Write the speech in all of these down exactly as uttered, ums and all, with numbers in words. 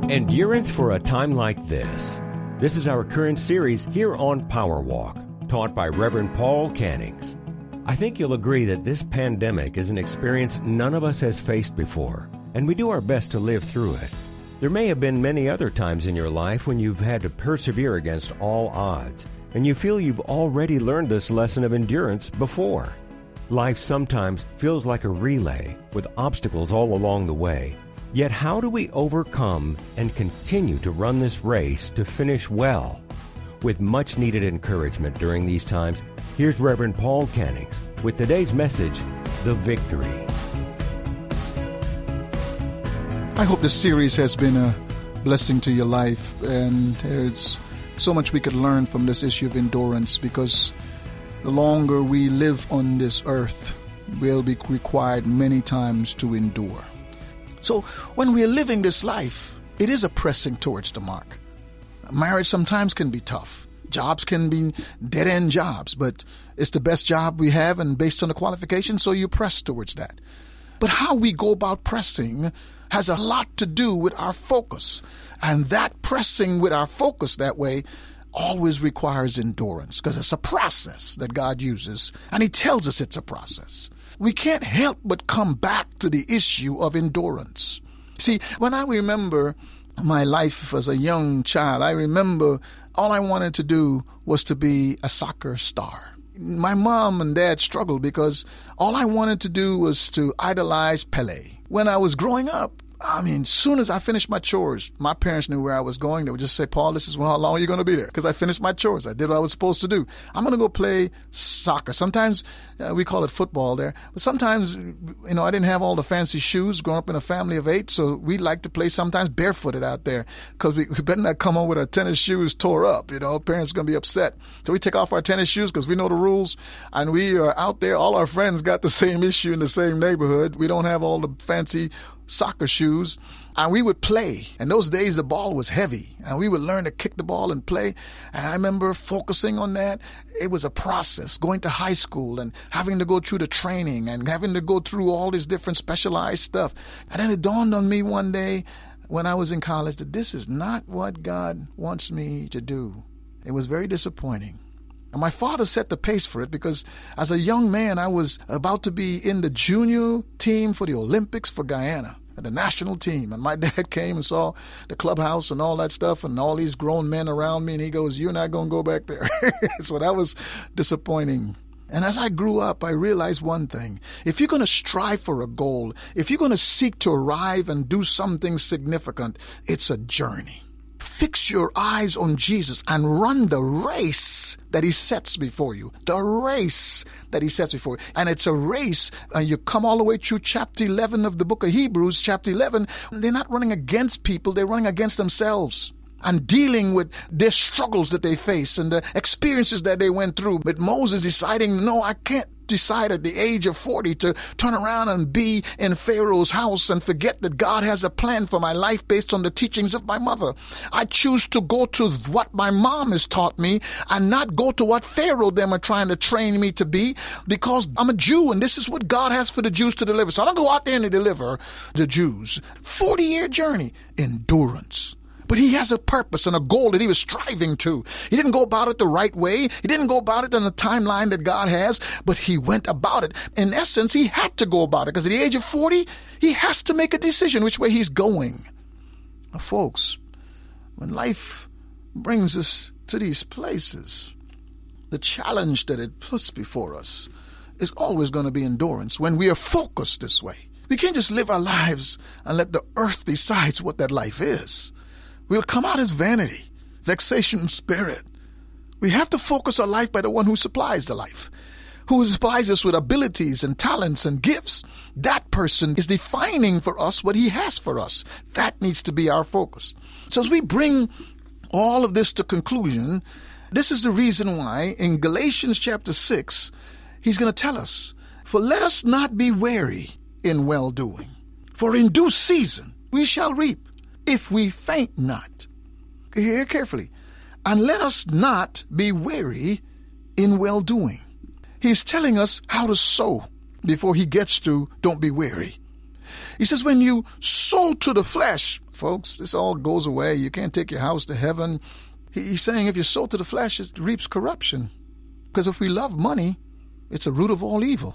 Endurance for a time like this. This is our current series here on Power Walk, taught by Reverend Paul Cannings. I think you'll agree that this pandemic is an experience none of us has faced before, and we do our best to live through it. There may have been many other times in your life when you've had to persevere against all odds, and you feel you've already learned this lesson of endurance before. Life sometimes feels like a relay with obstacles all along the way. Yet how do we overcome and continue to run this race to finish well? With much needed encouragement during these times, here's Reverend Paul Cannings with today's message, The Victory. I hope this series has been a blessing to your life, and there's so much we could learn from this issue of endurance, because the longer we live on this earth, we'll be required many times to endure. So when we're living this life, it is a pressing towards the mark. Marriage sometimes can be tough. Jobs can be dead-end jobs, but it's the best job we have, and based on the qualifications, so you press towards that. But how we go about pressing has a lot to do with our focus. And that pressing with our focus that way always requires endurance, because it's a process that God uses, and He tells us it's a process. We can't help but come back to the issue of endurance. See, when I remember my life as a young child, I remember all I wanted to do was to be a soccer star. My mom and dad struggled because all I wanted to do was to idolize Pelé. When I was growing up, I mean, as soon as I finished my chores, my parents knew where I was going. They would just say, Paul, this is how long are you going to be there? Because I finished my chores. I did what I was supposed to do. I'm going to go play soccer. Sometimes uh, we call it football there. But sometimes, you know, I didn't have all the fancy shoes growing up in a family of eight. So we like to play sometimes barefooted out there, because we, we better not come home with our tennis shoes tore up. You know, parents are going to be upset. So we take off our tennis shoes because we know the rules. And we are out there. All our friends got the same issue in the same neighborhood. We don't have all the fancy soccer shoes, and we would play. In those days, the ball was heavy, and we would learn to kick the ball and play. And I remember focusing on that. It was a process, going to high school and having to go through the training and having to go through all this different specialized stuff. And then it dawned on me one day when I was in college that this is not what God wants me to do. It was very disappointing. And my father set the pace for it, because as a young man, I was about to be in the junior team for the Olympics for Guyana, the national team. And my dad came and saw the clubhouse and all that stuff and all these grown men around me. And he goes, you're not going to go back there. So that was disappointing. And as I grew up, I realized one thing. If you're going to strive for a goal, if you're going to seek to arrive and do something significant, it's a journey. Fix your eyes on Jesus and run the race that He sets before you. The race that He sets before you. And it's a race, and you come all the way through chapter eleven of the book of Hebrews, chapter eleven. They're not running against people, they're running against themselves and dealing with their struggles that they face and the experiences that they went through. But Moses deciding, no, I can't decide at the age of forty to turn around and be in Pharaoh's house and forget that God has a plan for my life based on the teachings of my mother. I choose to go to what my mom has taught me and not go to what Pharaoh them are trying to train me to be, because I'm a Jew and this is what God has for the Jews to deliver. So I don't go out there and deliver the Jews. forty-year journey, endurance. But He has a purpose and a goal that He was striving to. He didn't go about it the right way. He didn't go about it in the timeline that God has, but He went about it. In essence, He had to go about it, because at the age of forty, He has to make a decision which way He's going. Now, folks, when life brings us to these places, the challenge that it puts before us is always going to be endurance when we are focused this way. We can't just live our lives and let the earth decide what that life is. We'll come out as vanity, vexation, spirit. We have to focus our life by the one who supplies the life, who supplies us with abilities and talents and gifts. That person is defining for us what He has for us. That needs to be our focus. So as we bring all of this to conclusion, this is the reason why in Galatians chapter six, he's going to tell us, for let us not be weary in well-doing, for in due season we shall reap, if we faint not. Hear carefully. And let us not be weary in well-doing. He's telling us how to sow before he gets to don't be weary. He says when you sow to the flesh, folks. This all goes away. You can't take your house to heaven. He's saying if you sow to the flesh, it reaps corruption. Because if we love money, it's a root of all evil.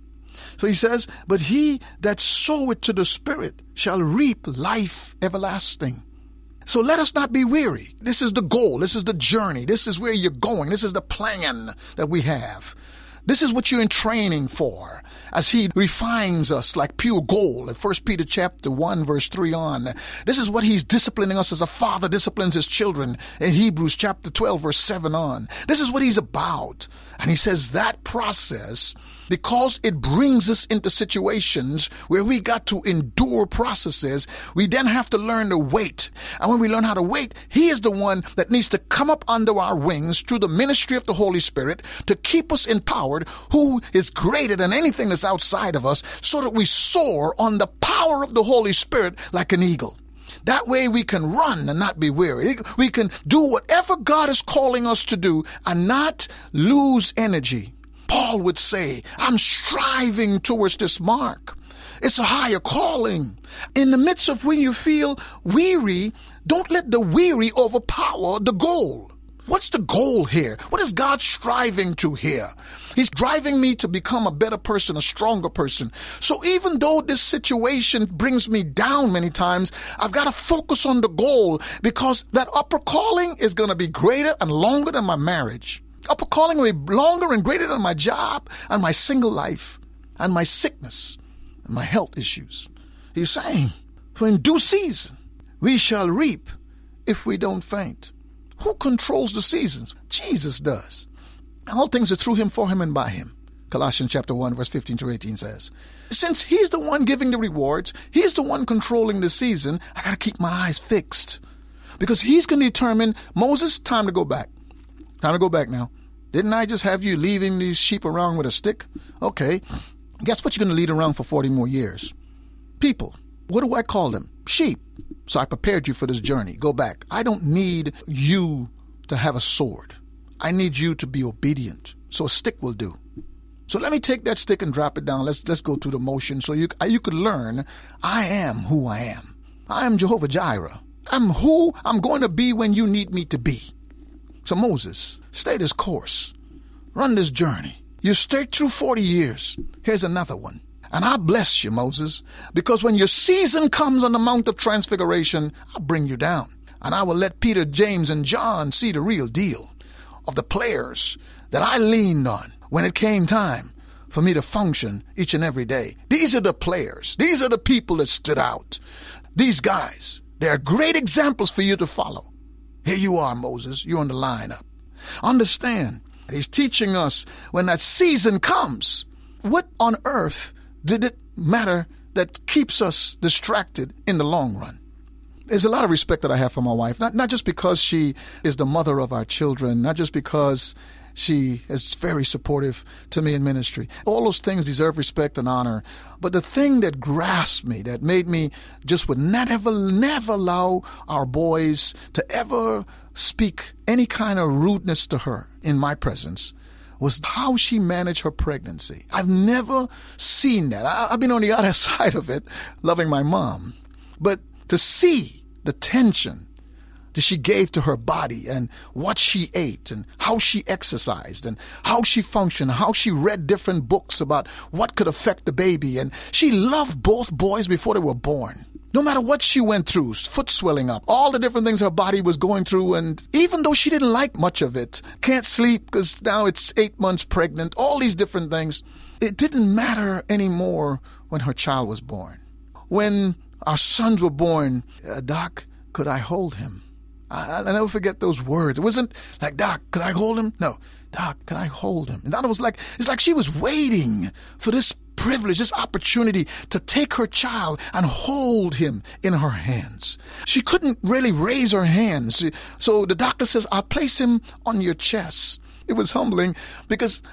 So he says, but he that soweth to the Spirit shall reap life everlasting. So let us not be weary. This is the goal. This is the journey. This is where you're going. This is the plan that we have. This is what you're in training for as he refines us like pure gold. In First Peter chapter one, verse three on. This is what he's disciplining us as a father disciplines his children in Hebrews chapter twelve, verse seven on. This is what he's about. And he says that process, because it brings us into situations where we got to endure processes, we then have to learn to wait. And when we learn how to wait, he is the one that needs to come up under our wings through the ministry of the Holy Spirit to keep us empowered, who is greater than anything that's outside of us, so that we soar on the power of the Holy Spirit like an eagle. That way we can run and not be weary. We can do whatever God is calling us to do and not lose energy. Paul would say, I'm striving towards this mark. It's a higher calling. In the midst of when you feel weary, don't let the weary overpower the goal. What's the goal here? What is God striving to here? He's driving me to become a better person, a stronger person. So even though this situation brings me down many times, I've got to focus on the goal, because that upper calling is going to be greater and longer than my marriage. Upper calling will be longer and greater than my job and my single life and my sickness and my health issues. He's saying, for in due season, we shall reap if we don't faint. Who controls the seasons? Jesus does. All things are through him, for him, and by him. Colossians chapter one, verse fifteen through eighteen says, since he's the one giving the rewards, he's the one controlling the season, I got to keep my eyes fixed. Because he's going to determine, Moses, time to go back. Time to go back now. Didn't I just have you leading these sheep around with a stick? Okay. Guess what you're going to lead around for forty more years? People. What do I call them? Sheep. So I prepared you for this journey. Go back. I don't need you to have a sword. I need you to be obedient. So a stick will do. So let me take that stick and drop it down. Let's let's go through the motion so you, you could learn I am who I am. I am Jehovah Jireh. I'm who I'm going to be when you need me to be. So Moses, stay this course. Run this journey. You stayed through forty years. Here's another one. And I bless you, Moses, because when your season comes on the Mount of Transfiguration, I'll bring you down. And I will let Peter, James, and John see the real deal of the players that I leaned on when it came time for me to function each and every day. These are the players. These are the people that stood out. These guys, they're great examples for you to follow. Here you are, Moses. You're on the lineup. Understand, he's teaching us when that season comes, what on earth did it matter that keeps us distracted in the long run? There's a lot of respect that I have for my wife, not, not just because she is the mother of our children, not just because she is very supportive to me in ministry. All those things deserve respect and honor. But the thing that grasped me, that made me just would never, never allow our boys to ever speak any kind of rudeness to her in my presence, was how she managed her pregnancy. I've never seen that. I, I've been on the other side of it, loving my mom. But to see the tension that she gave to her body and what she ate and how she exercised and how she functioned, how she read different books about what could affect the baby. And she loved both boys before they were born. No matter what she went through, foot swelling up, all the different things her body was going through. And even though she didn't like much of it, can't sleep because now it's eight months pregnant, all these different things, it didn't matter anymore when her child was born. When our sons were born, uh, Doc, could I hold him? I, I never forget those words. It wasn't like, Doc, could I hold him? No, Doc, could I hold him? And that was like, it's like she was waiting for this privilege, this opportunity to take her child and hold him in her hands. She couldn't really raise her hands. So the doctor says, I'll place him on your chest. It was humbling because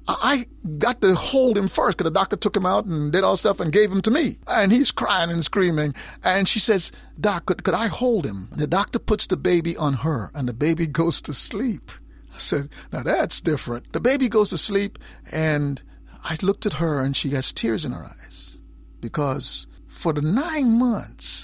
I got to hold him first because the doctor took him out and did all stuff and gave him to me. And he's crying and screaming. And she says, Doc, could, could I hold him? And the doctor puts the baby on her and the baby goes to sleep. I said, now that's different. The baby goes to sleep and I looked at her and she has tears in her eyes because for the nine months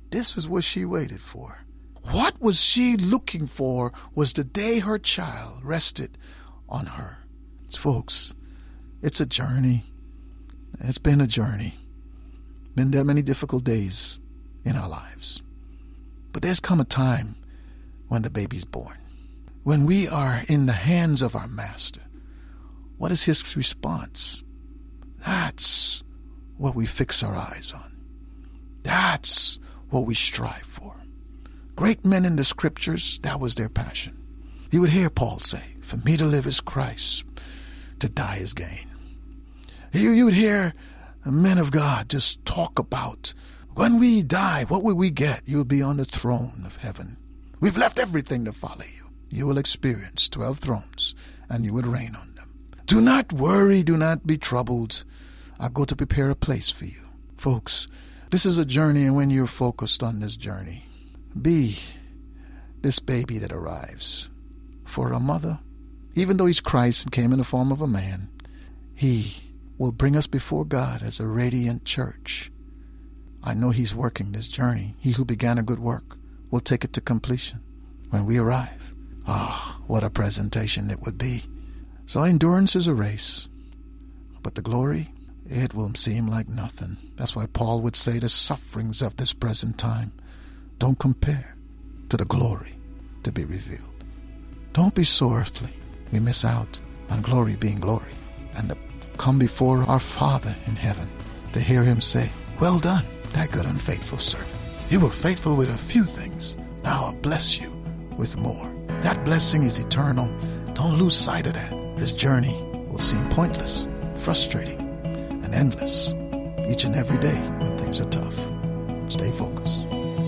This is what she waited for. What was she looking for was the day her child rested on her. Folks, it's a journey. It's been a journey. Been there many difficult days in our lives. But there's come a time when the baby's born. When we are in the hands of our master, what is his response? That's what we fix our eyes on. That's what we strive for. Great men in the scriptures, that was their passion. You would hear Paul say, for me to live is Christ, to die is gain. You, you would hear men of God just talk about, when we die, what will we get? You'll be on the throne of heaven. We've left everything to follow you. You will experience twelve thrones, and you will reign on them. Do not worry, do not be troubled. I go to prepare a place for you. Folks, this is a journey, and when you're focused on this journey, be this baby that arrives. For a mother, even though he's Christ and came in the form of a man, he will bring us before God as a radiant church. I know he's working this journey. He who began a good work will take it to completion when we arrive. Ah, oh, what a presentation it would be. So endurance is a race, but the glory, it will seem like nothing. That's why Paul would say the sufferings of this present time don't compare to the glory to be revealed. Don't be so earthly. We miss out on glory being glory, and to come before our Father in heaven to hear him say, well done, thy good and faithful servant. You were faithful with a few things. Now I'll bless you with more. That blessing is eternal. Don't lose sight of that. This journey will seem pointless, frustrating, and endless each and every day when things are tough. Stay focused.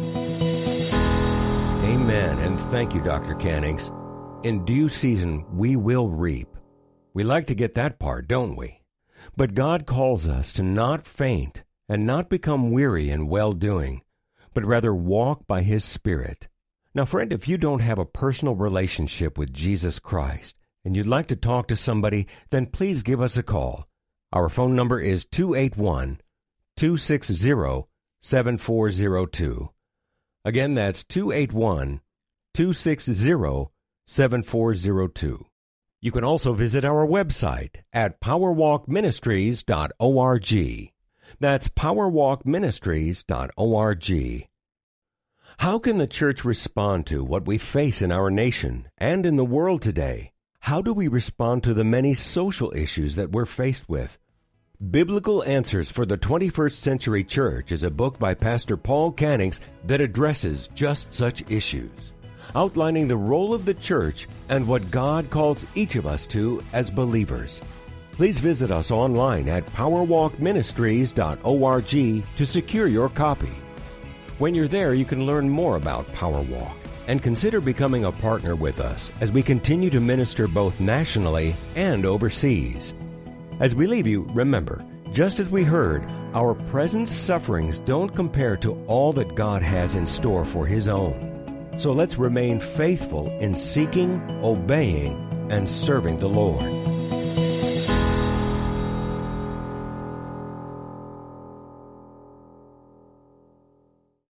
Amen, and thank you, Doctor Cannings. In due season, we will reap. We like to get that part, don't we? But God calls us to not faint and not become weary in well-doing, but rather walk by his Spirit. Now, friend, if you don't have a personal relationship with Jesus Christ and you'd like to talk to somebody, then please give us a call. Our phone number is two eight one, two six zero, seven four zero two. Again, that's two eight one, two six zero, seven four zero two. You can also visit our website at powerwalk ministries dot org. That's powerwalk ministries dot org. How can the church respond to what we face in our nation and in the world today? How do we respond to the many social issues that we're faced with? Biblical Answers for the twenty-first Century Church is a book by Pastor Paul Cannings that addresses just such issues, outlining the role of the church and what God calls each of us to as believers. Please visit us online at powerwalk ministries dot org to secure your copy. When you're there, you can learn more about PowerWalk and consider becoming a partner with us as we continue to minister both nationally and overseas. As we leave you, remember, just as we heard, our present sufferings don't compare to all that God has in store for his own. So let's remain faithful in seeking, obeying, and serving the Lord.